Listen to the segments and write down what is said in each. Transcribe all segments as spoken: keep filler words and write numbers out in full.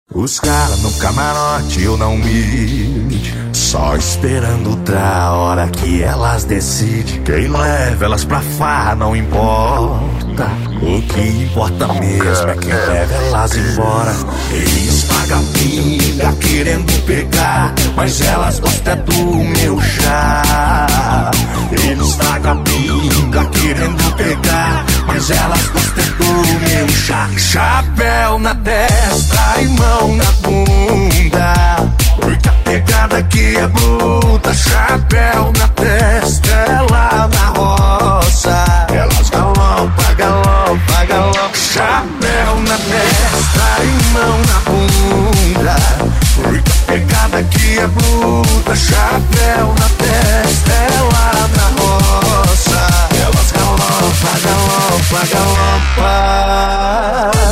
Os caras no camarote eu não mide, só esperando outra hora que elas decidem. Quem leva elas pra farra não importa, o que importa mesmo é quem leva elas embora. Eles pagam pinga querendo pegar, mas elas gostam do meu chá. Eles pagam pinga querendo pegar, mas elas gostam do meu chá. Chapéu na testa e mão na bunda, porque a pegada aqui é bruta. Chapéu na testa, é lá na roça. Elas galopa, galopa, galopa. Chapéu na testa e mão na bunda, porque a pegada aqui é bruta. Chapéu na testa, é lá na roça. Elas galopa, galopa, galopa.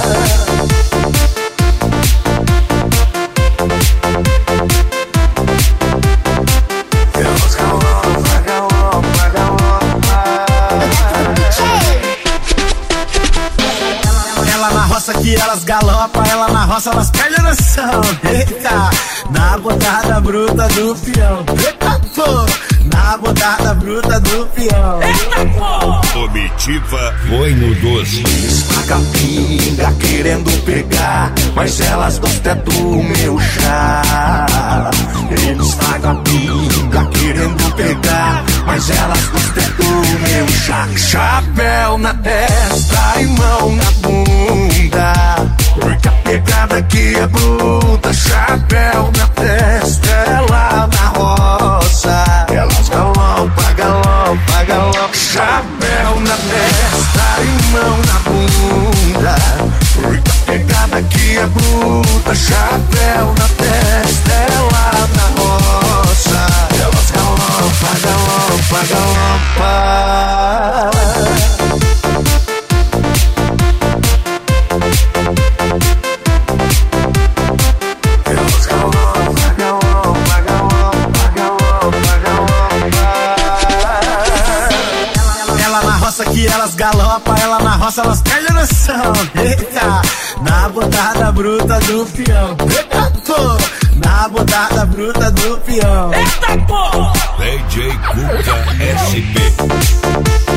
Que elas galopam, ela na roça, elas perdem a noção. Eita, na botada bruta do peão. Eita, pô, na botada bruta do peão. Eita, pô. Comitiva foi no doze. Eles pagam pinga querendo pegar, mas elas gostam do meu chá. Eles pagam pinga querendo pegar, mas elas gostam do meu chá. Chapéu na testa e mão na bunda, porque a pegada aqui é bruta. Chapéu na testa, é lá na roça. Elas galopa, galopa, galopa. Chapéu na testa e mão na bunda, porque a pegada aqui é bruta. Chapéu na testa, é lá na roça. Elas galopa, galopa, galopa. Que elas galopam, ela na roça, elas perdem a noção. Eita, na botada bruta do peão. Eita, pô, na botada bruta do peão. Eita, pô. D J Cuca S P.